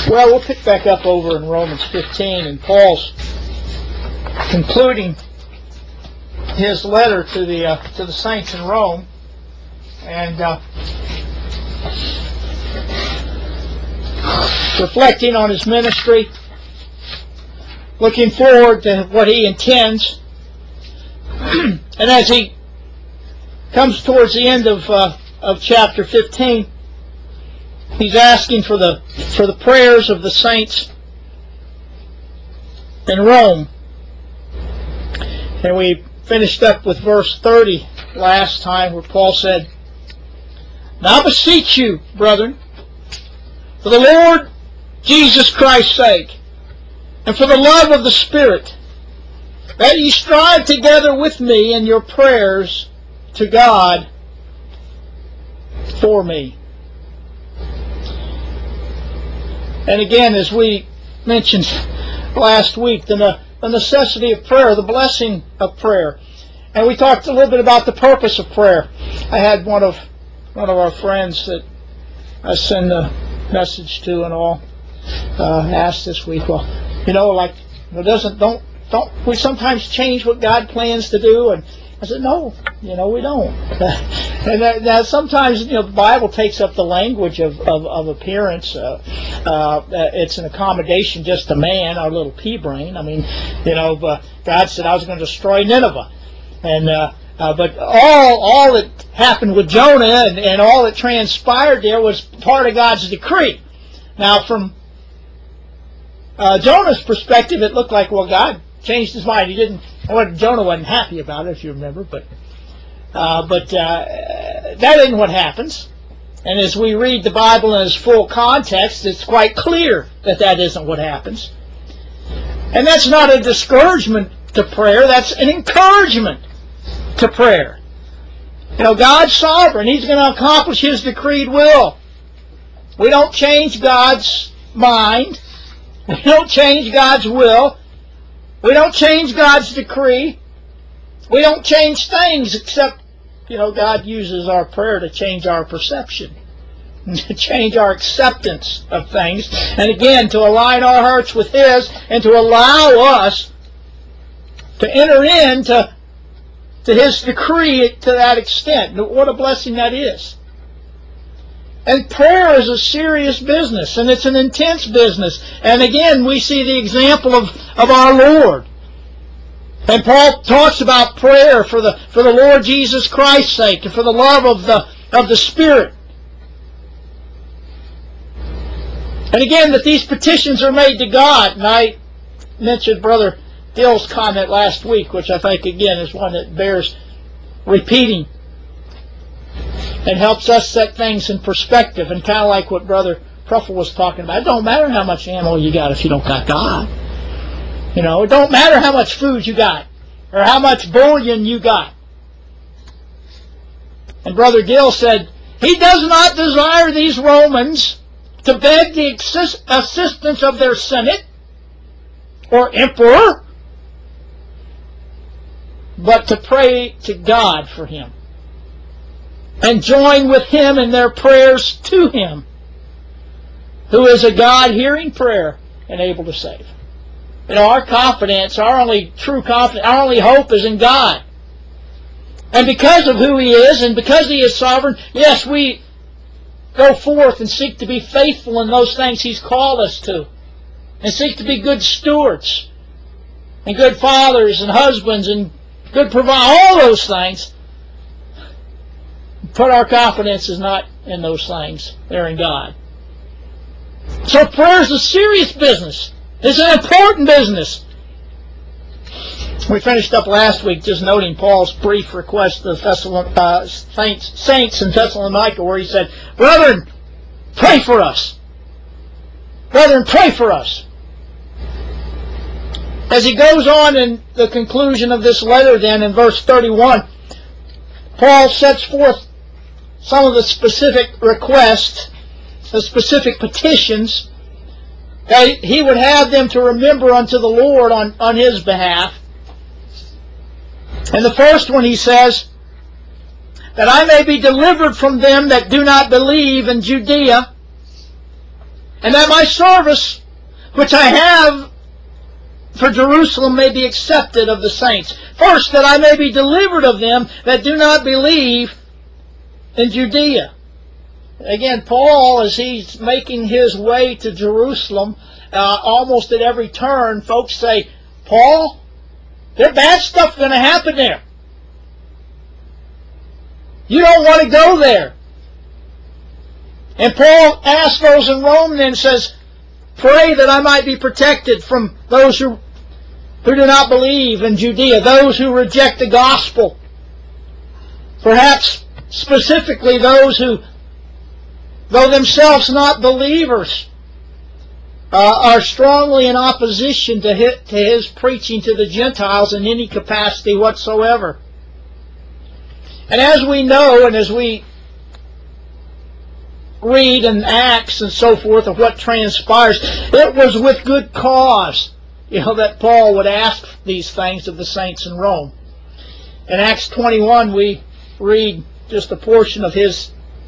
Well, we'll pick back up over in Romans 15, and Paul's concluding his letter to the saints in Rome, and reflecting on his ministry, looking forward to what he intends, and as he comes towards the end of chapter 15, he's asking for the prayers of the saints in Rome. And we finished up with verse 30 last time, where Paul said, "Now I beseech you, brethren, for the Lord Jesus Christ's sake, and for the love of the Spirit, that ye strive together with me in your prayers to God for me." And again, as we mentioned last week, the necessity of prayer, the blessing of prayer. And we talked a little bit about the purpose of prayer. I had one of our friends that I send a message to and all asked this week, well, don't we sometimes change what God plans to do? And I said, no, we don't. And that sometimes, the Bible takes up the language of appearance. It's an accommodation just to man, our little pea brain. I mean, God said I was going to destroy Nineveh. And but all that happened with Jonah and all that transpired there was part of God's decree. Now, from Jonah's perspective, it looked like, well, God changed his mind. Jonah wasn't happy about it, if you remember, but that isn't what happens. And as we read the Bible in its full context, it's quite clear that isn't what happens. And that's not a discouragement to prayer, that's an encouragement to prayer. God's sovereign. He's going to accomplish His decreed will. We don't change God's mind. We don't change God's will. We don't change God's decree. We don't change things, except, God uses our prayer to change our perception, to change our acceptance of things, and again, to align our hearts with His, and to allow us to enter into His decree to that extent. What a blessing that is. And prayer is a serious business, and it's an intense business. And again, we see the example of our Lord. And Paul talks about prayer for the Lord Jesus Christ's sake, and for the love of the Spirit. And again, that these petitions are made to God. And I mentioned Brother Gill's comment last week, which I think, again, is one that bears repeating and helps us set things in perspective, and kind of like what Brother Pruffle was talking about. It don't matter how much ammo you got if you don't got God. It don't matter how much food you got or how much bullion you got. And Brother Gill said, he does not desire these Romans to beg the assistance of their Senate or Emperor, but to pray to God for him and join with him in their prayers to Him, who is a God hearing prayer and able to save. Our confidence, our only true confidence, our only hope is in God. And because of who He is, and because He is sovereign, yes, we go forth and seek to be faithful in those things He's called us to, and seek to be good stewards, and good fathers, and husbands, and good providers, all those things. But our confidence is not in those things. They're in God. So prayer is a serious business. It's an important business. We finished up last week just noting Paul's brief request to the saints in Thessalonica, where he said, "Brethren, pray for us. Brethren, pray for us." As he goes on in the conclusion of this letter then, in verse 31, Paul sets forth some of the specific requests, the specific petitions that he would have them to remember unto the Lord on his behalf. And the first one, he says, that I may be delivered from them that do not believe in Judea, and that my service, which I have for Jerusalem, may be accepted of the saints. First, that I may be delivered of them that do not believe in Judea. Again, Paul, as he's making his way to Jerusalem, almost at every turn, folks say, Paul, there's bad stuff going to happen there. You don't want to go there. And Paul asks those in Rome then, says, pray that I might be protected from those who do not believe in Judea, those who reject the gospel. Perhaps specifically those who, though themselves not believers, are strongly in opposition to his preaching to the Gentiles in any capacity whatsoever. And as we know, and as we read in Acts and so forth of what transpires, it was with good cause, that Paul would ask these things of the saints in Rome. In Acts 21, we read just a portion of his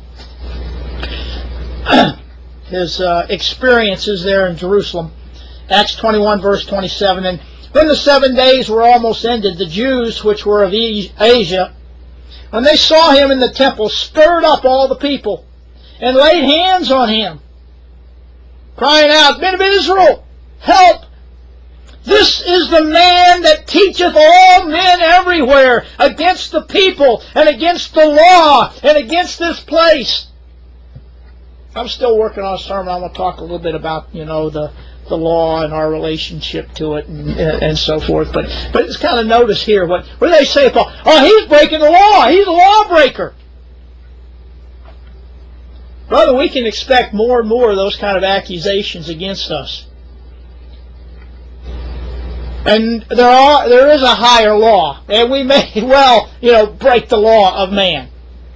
experiences there in Jerusalem. Acts 21, verse 27, and when the 7 days were almost ended, the Jews which were of Asia, when they saw him in the temple, stirred up all the people, and laid hands on him, crying out, Men of Israel, help! This is the man that teacheth all men everywhere against the people, and against the law, and against this place. I'm still working on a sermon. I want to talk a little bit about, the law and our relationship to it and so forth. But it's kind of notice here what do they say, Paul? Oh, he's breaking the law. He's a lawbreaker. Brother, we can expect more and more of those kind of accusations against us. And there is a higher law, and we may well, break the law of man.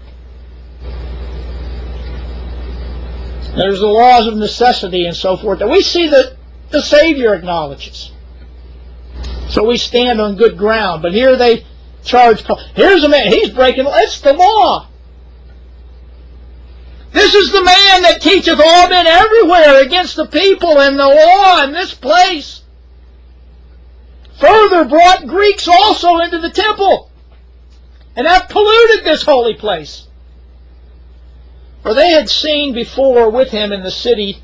There's the laws of necessity and so forth that we see that the Savior acknowledges. So we stand on good ground. But here they charge Paul. Here's a man, he's breaking, it's the law. This is the man that teacheth all men everywhere against the people and the law in this place. Further brought Greeks also into the temple, and have polluted this holy place. For they had seen before with him in the city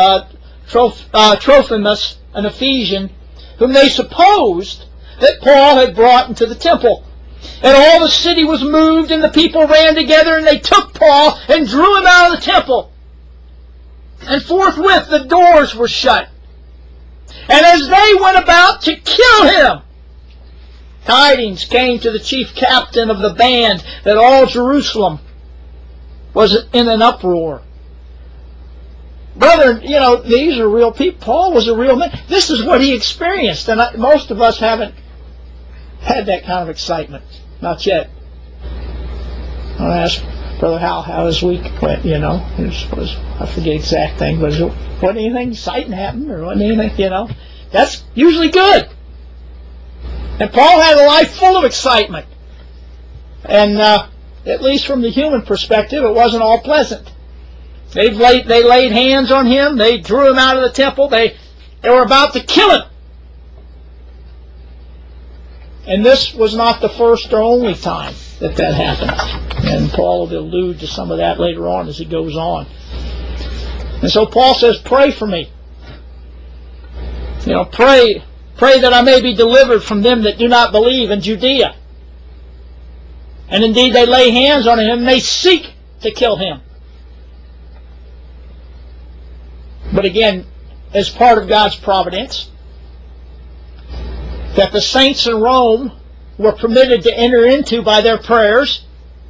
Trophimus, an Ephesian, whom they supposed that Paul had brought into the temple. And all the city was moved, and the people ran together, and they took Paul and drew him out of the temple. And forthwith the doors were shut. And as they went about to kill him, tidings came to the chief captain of the band that all Jerusalem was in an uproar. Brother, these are real people. Paul was a real man. This is what he experienced, and most of us haven't had that kind of excitement. Not yet. I'll ask Brother Hal how his week went, I forget the exact thing, but wasn't anything exciting happened, or wasn't anything, That's usually good. And Paul had a life full of excitement. And at least from the human perspective, it wasn't all pleasant. They laid hands on him. They drew him out of the temple. They were about to kill him. And this was not the first or only time that happened. And Paul will allude to some of that later on as he goes on. And so Paul says, pray for me. Pray that I may be delivered from them that do not believe in Judea. And indeed they lay hands on him and they seek to kill him. But again, as part of God's providence, that the saints in Rome were permitted to enter into by their prayers,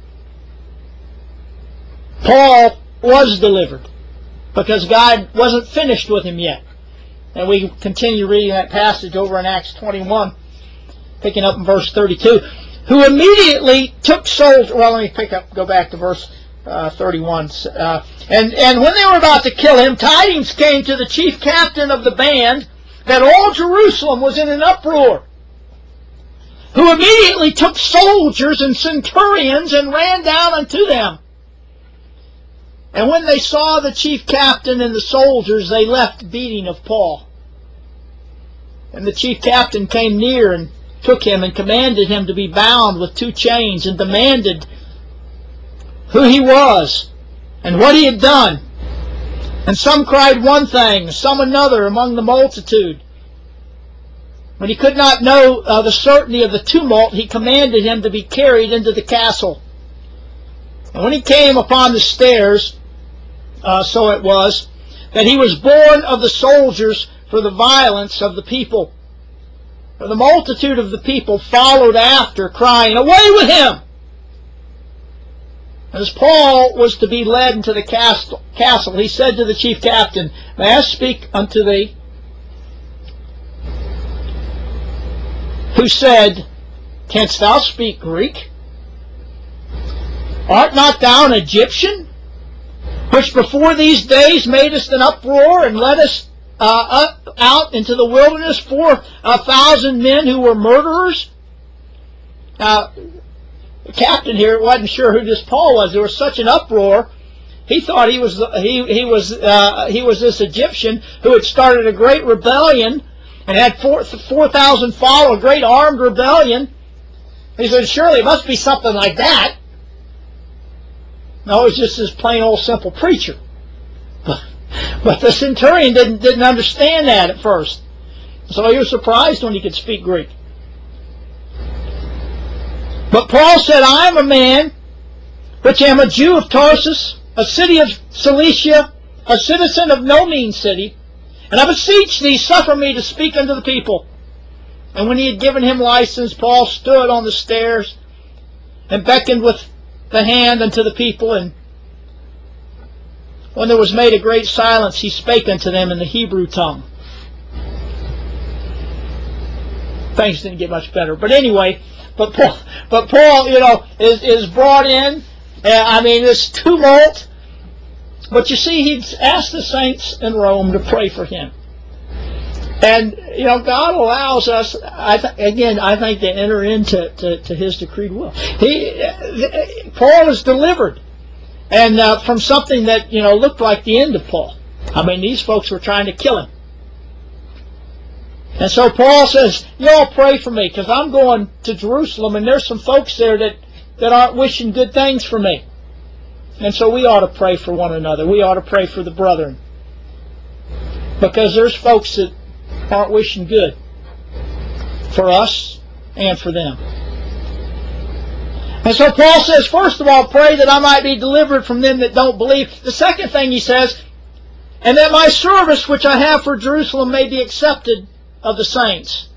Paul was delivered because God wasn't finished with him yet. And we continue reading that passage over in Acts 21, picking up in verse 32, who immediately took soldiers. Well, let me go back to verse 31. And when they were about to kill him, tidings came to the chief captain of the band that all Jerusalem was in an uproar, who immediately took soldiers and centurions and ran down unto them. And when they saw the chief captain and the soldiers, they left beating of Paul. And the chief captain came near and took him and commanded him to be bound with 2 chains, and demanded who he was and what he had done. And some cried one thing, some another among the multitude. When he could not know the certainty of the tumult, he commanded him to be carried into the castle. And when he came upon the stairs, so it was, that he was borne of the soldiers for the violence of the people. For the multitude of the people followed after, crying, "Away with him!" And as Paul was to be led into the castle, he said to the chief captain, "May I speak unto thee?" Who said, "Canst thou speak Greek? Art not thou an Egyptian, which before these days madest an uproar and leddest out into the wilderness 4,000 men who were murderers?" Now, the captain here wasn't sure who this Paul was. There was such an uproar. He thought he was this Egyptian who had started a great rebellion and had 4,000 follow, a great armed rebellion. He said, "Surely it must be something like that." No, it was just this plain old simple preacher. But the centurion didn't understand that at first. So he was surprised when he could speak Greek. But Paul said, "I am a man which am a Jew of Tarsus, a city of Cilicia, a citizen of no mean city, and I beseech thee, suffer me to speak unto the people." And when he had given him license, Paul stood on the stairs and beckoned with the hand unto the people, and when there was made a great silence, he spake unto them in the Hebrew tongue. Things didn't get much better. But anyway, but Paul, is brought in. This tumult. But you see, he'd asked the saints in Rome to pray for him. And, God allows us, I think, to enter into His decreed will. Paul is delivered. And from something that, looked like the end of Paul. These folks were trying to kill him. And so Paul says, "Y'all pray for me, because I'm going to Jerusalem, and there's some folks there that aren't wishing good things for me. And so we ought to pray for one another. We ought to pray for the brethren. Because there's folks that aren't wishing good for us and for them." And so Paul says, first of all, pray that I might be delivered from them that don't believe. The second thing he says, and that my service which I have for Jerusalem may be accepted of the saints.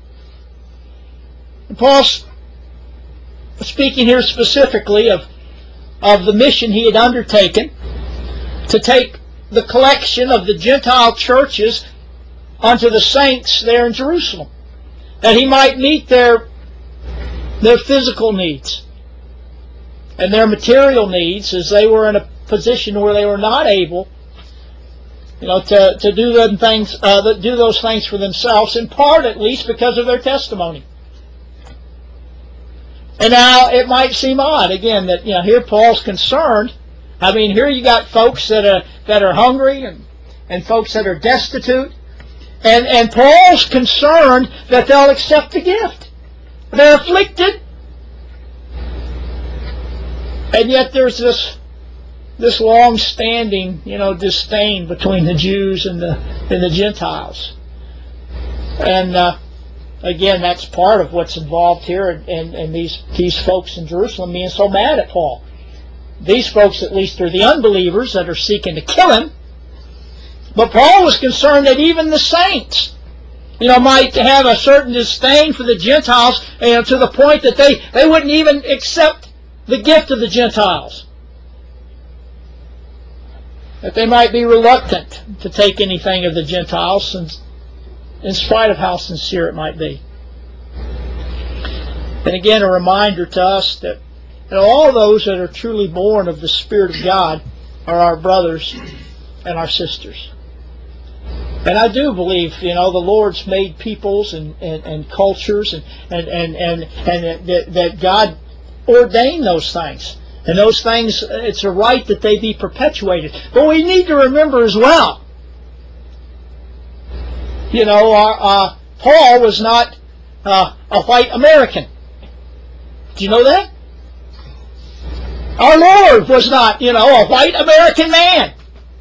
And Paul's speaking here specifically of the mission he had undertaken to take the collection of the Gentile churches unto the saints there in Jerusalem, that he might meet their physical needs and their material needs, as they were in a position where they were not able, to do those things for themselves, in part at least because of their testimony. And now it might seem odd again that here Paul's concerned. Here you got folks that are hungry and folks that are destitute, and Paul's concerned that they'll accept the gift. They're afflicted. And yet there's this long-standing, disdain between the Jews and the Gentiles. And again, that's part of what's involved here, and these folks in Jerusalem being so mad at Paul. These folks, at least, are the unbelievers that are seeking to kill him. But Paul was concerned that even the saints, might have a certain disdain for the Gentiles, to the point that they wouldn't even accept the gift of the Gentiles. That they might be reluctant to take anything of the Gentiles, in spite of how sincere it might be. And again, a reminder to us that all those that are truly born of the Spirit of God are our brothers and our sisters. And I do believe, the Lord's made peoples and cultures, and that God ordained those things. And those things, it's a right that they be perpetuated. But we need to remember as well, Paul was not a white American. Do you know that? Our Lord was not, a white American man.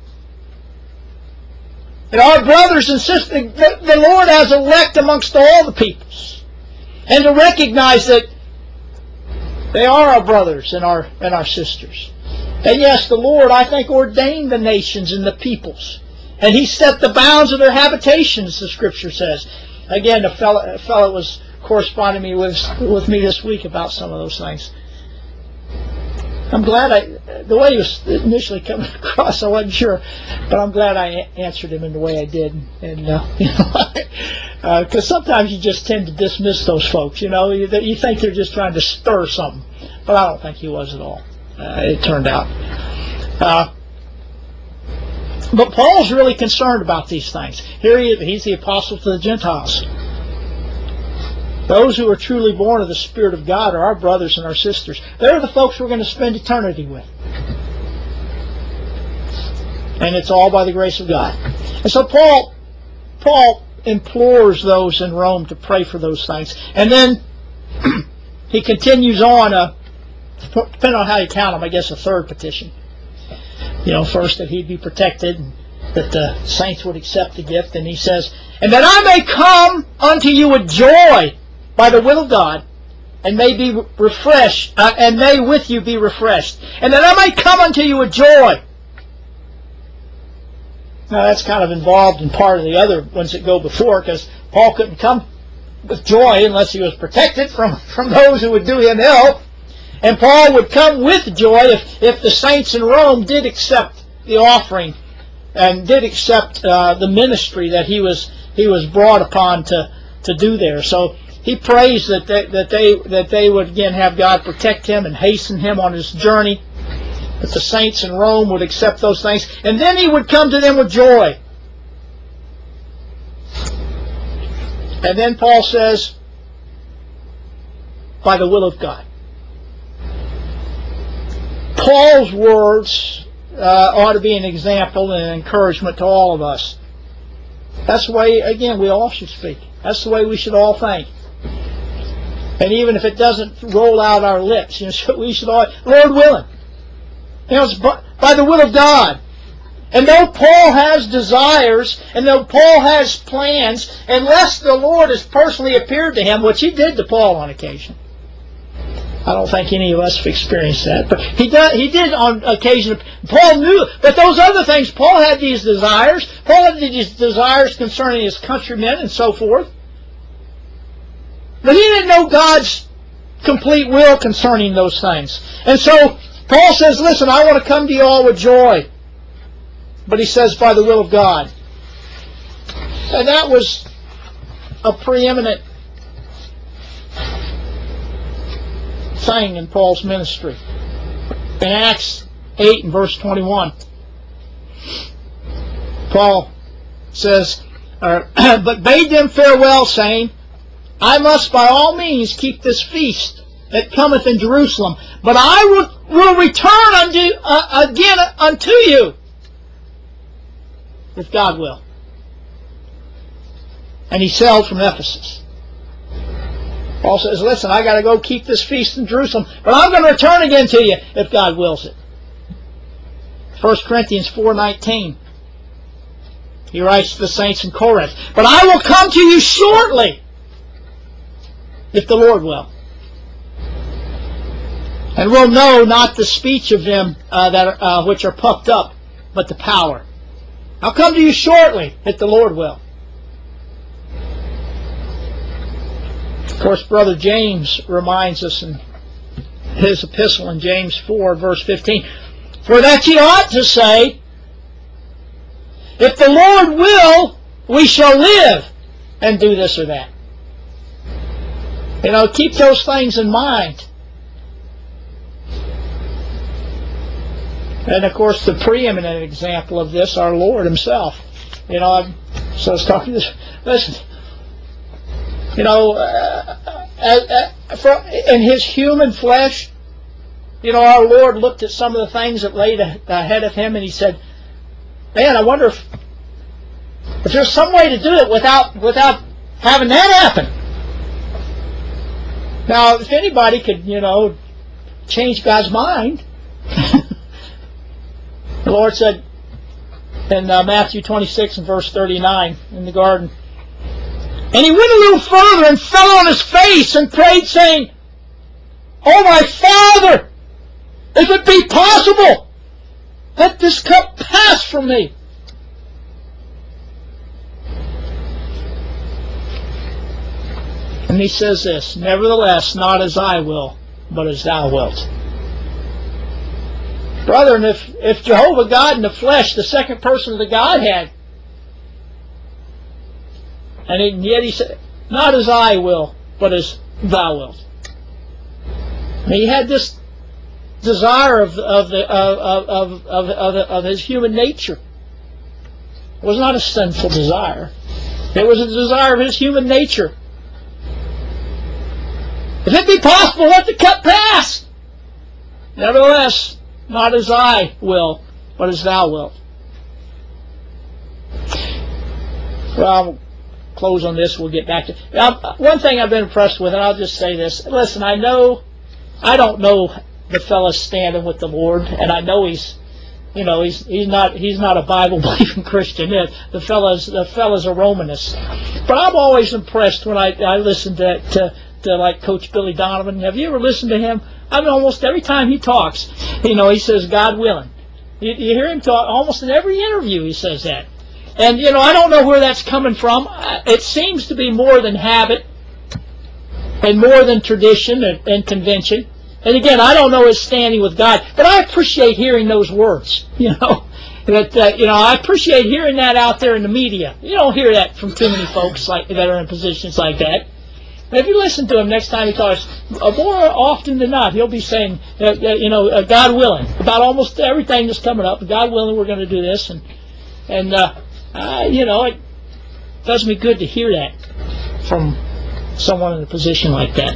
And our brothers and sisters, the Lord has elect amongst all the peoples. And to recognize that they are our brothers and our sisters. And yes, the Lord, I think, ordained the nations and the peoples. And He set the bounds of their habitations, the Scripture says. Again, a fellow was corresponding with me this week about some of those things. I'm glad the way he was initially coming across, I wasn't sure, but I'm glad I answered him in the way I did. And because sometimes you just tend to dismiss those folks. You think they're just trying to stir something, but I don't think he was at all. It turned out. But Paul's really concerned about these things. Here he's the apostle to the Gentiles. Those who are truly born of the Spirit of God are our brothers and our sisters. They're the folks we're going to spend eternity with. And it's all by the grace of God. And so Paul implores those in Rome to pray for those things. And then he continues on, depending on how you count them, I guess a third petition. First that he'd be protected, and that the saints would accept the gift. And he says, and that I may come unto you with joy by the will of God, and may be refreshed, and may with you be refreshed, and that I may come unto you with joy. Now that's kind of involved in part of the other ones that go before, because Paul couldn't come with joy unless he was protected from those who would do him ill. And Paul would come with joy if the saints in Rome did accept the offering and did accept the ministry that he was brought upon to do there. So he prays that they would again have God protect him and hasten him on his journey, that the saints in Rome would accept those things, and then he would come to them with joy. And then Paul says, by the will of God. Paul's words ought to be an example and an encouragement to all of us. That's the way, again, we all should speak. That's the way we should all think. And even if it doesn't roll out our lips, we should all, Lord willing. It's by the will of God. And though Paul has desires, and though Paul has plans, unless the Lord has personally appeared to him, which He did to Paul on occasion. I don't think any of us have experienced that, but he did on occasion. Paul knew, but those other things, Paul had these desires. Paul had these desires concerning his countrymen and so forth. But he didn't know God's complete will concerning those things. And so Paul says, listen, I want to come to you all with joy. But he says, by the will of God. And that was a preeminent thing in Paul's ministry. In Acts 8 and verse 21, Paul says, but bade them farewell, saying, I must by all means keep this feast that cometh in Jerusalem, but I will return again unto you, if God will. And he sailed from Ephesus. Paul says, listen, I got to go keep this feast in Jerusalem, but I'm going to return again to you, if God wills it. 1 Corinthians 4:19. He writes to the saints in Corinth, but I will come to you shortly, if the Lord will. And we'll know not the speech of them which are puffed up, but the power. I'll come to you shortly, if the Lord will. Of course, Brother James reminds us in his epistle in James 4, verse 15, for that ye ought to say, if the Lord will, we shall live and do this or that. Keep those things in mind. And of course, the preeminent example of this, our Lord Himself. So I was talking to this. Listen, in His human flesh, Our Lord looked at some of the things that laid ahead of him, and he said, man, I wonder if there's some way to do it without having that happen. Now, if anybody could, change God's mind, the Lord said in Matthew 26 and verse 39 in the garden, and he went a little further and fell on his face and prayed, saying, "Oh, my Father, if it be possible, let this cup pass from me." And he says this, "Nevertheless, not as I will, but as thou wilt." Brethren, if Jehovah God in the flesh, the second person of the Godhead, and yet he said, "Not as I will, but as thou wilt." And he had this desire of his human nature. It was not a sinful desire. It was a desire of his human nature. If it be possible, let the cup pass. Nevertheless, not as I will, but as thou wilt. Well, I'll close on this. We'll get back to one thing I've been impressed with, and I'll just say this. Listen, I don't know the fellow's standing with the Lord, and I know he's not a Bible believing Christian. The fellow's a Romanist. But I'm always impressed when I listen to like Coach Billy Donovan. Have you ever listened to him? I mean, almost every time he talks, he says, "God willing." You hear him talk almost in every interview. He says that, and I don't know where that's coming from. It seems to be more than habit and more than tradition and convention. And again, I don't know his standing with God, but I appreciate hearing those words. I appreciate hearing that out there in the media. You don't hear that from too many folks that are in positions like that. If you listen to him next time he talks, more often than not, he'll be saying, God willing, about almost everything that's coming up. God willing, we're going to do this, and it does me good to hear that from someone in a position like that.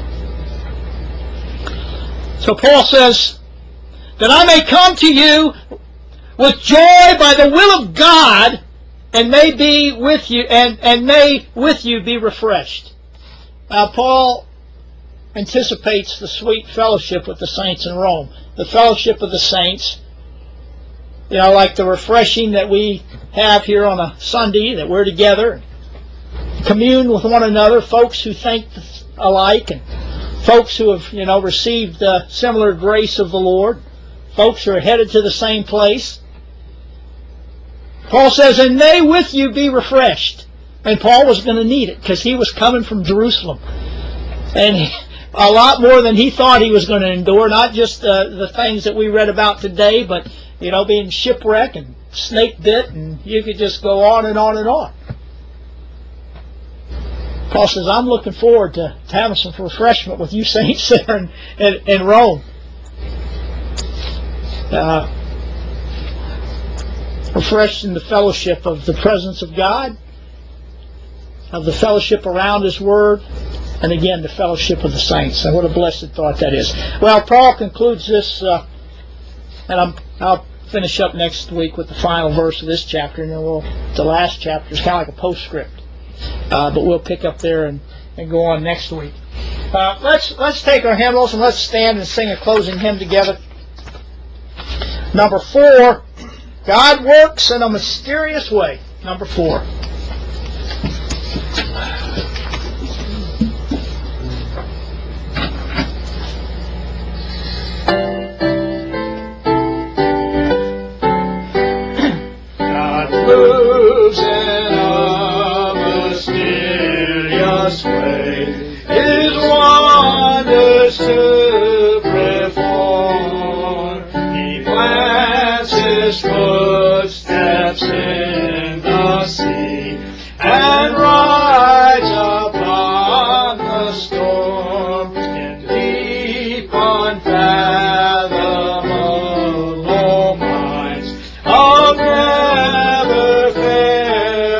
So Paul says, that I may come to you with joy by the will of God, and may be with you, and may with you be refreshed. Now, Paul anticipates the sweet fellowship with the saints in Rome. The fellowship of the saints, like the refreshing that we have here on a Sunday, that we're together, commune with one another, folks who think alike, and folks who have, received the similar grace of the Lord, folks who are headed to the same place. Paul says, and may with you be refreshed. And Paul was going to need it because he was coming from Jerusalem. And a lot more than he thought he was going to endure, not just the things that we read about today, but, being shipwrecked and snake bit, and you could just go on and on and on. Paul says, I'm looking forward to having some refreshment with you saints there in Rome. Refreshed in the fellowship of the presence of God, of the fellowship around His Word, and again, the fellowship of the saints. And what a blessed thought that is. Well, Paul concludes this, and I'll finish up next week with the final verse of this chapter, and then the last chapter is kind of like a postscript. But we'll pick up there and go on next week. Let's take our hymnals and let's stand and sing a closing hymn together. Number 4, God works in a mysterious way. Number 4. God moves in a mysterious way, His wonders to perform. He plants His footsteps in the sea and rides upon the storm in deep unfathomable minds of never failing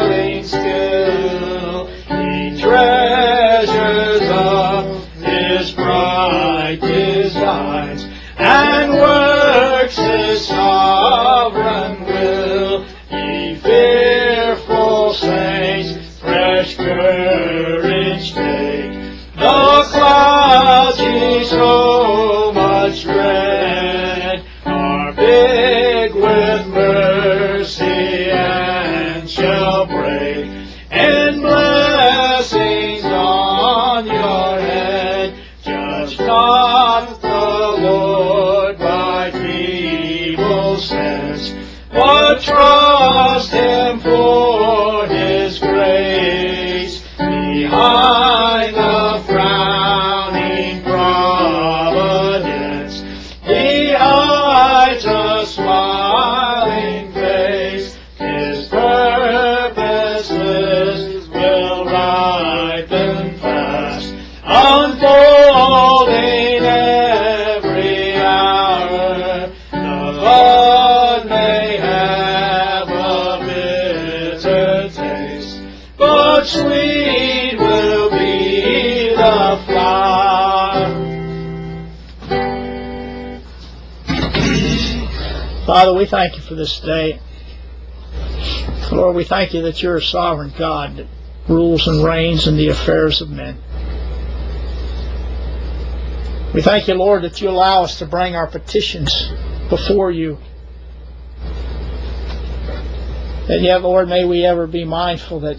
sweet will be the flower. Father, we thank you for this day. Lord, we thank you that you're a sovereign God that rules and reigns in the affairs of men. We thank you, Lord, that you allow us to bring our petitions before you. And yet, Lord, may we ever be mindful that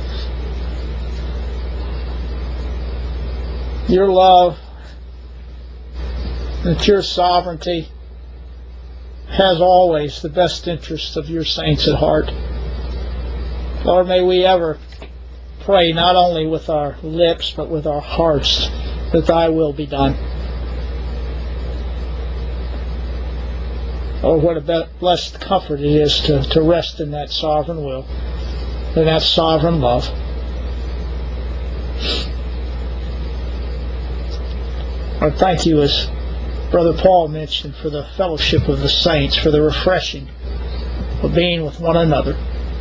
your love, that your sovereignty has always the best interests of your saints at heart. Lord, may we ever pray not only with our lips but with our hearts that thy will be done. Oh, what a blessed comfort it is to rest in that sovereign will, in that sovereign love. I thank you, as Brother Paul mentioned, for the fellowship of the saints, for the refreshing of being with one another.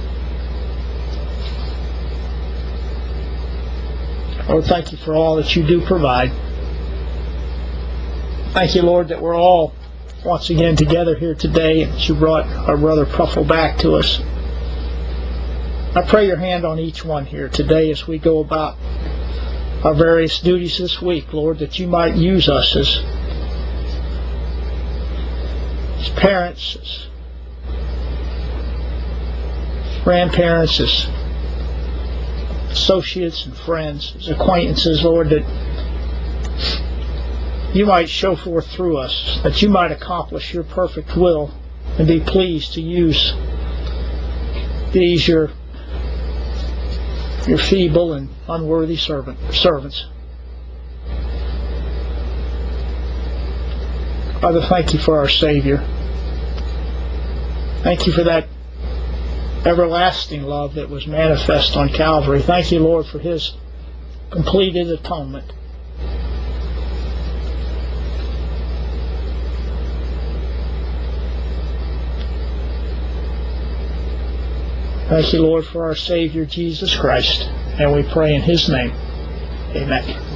Lord, thank you for all that you do provide. Thank you, Lord, that we're all once again together here today, and that you brought our brother Pruffle back to us. I pray your hand on each one here today as we go about our various duties this week, Lord, that you might use us as parents, as grandparents, as associates and friends, as acquaintances, Lord, that you might show forth through us, that you might accomplish your perfect will and be pleased to use these your feeble and unworthy servants. Father, thank you for our Savior. Thank you for that everlasting love that was manifest on Calvary. Thank you, Lord, for his completed atonement. Thank you, Lord, for our Savior, Jesus Christ. And we pray in his name. Amen.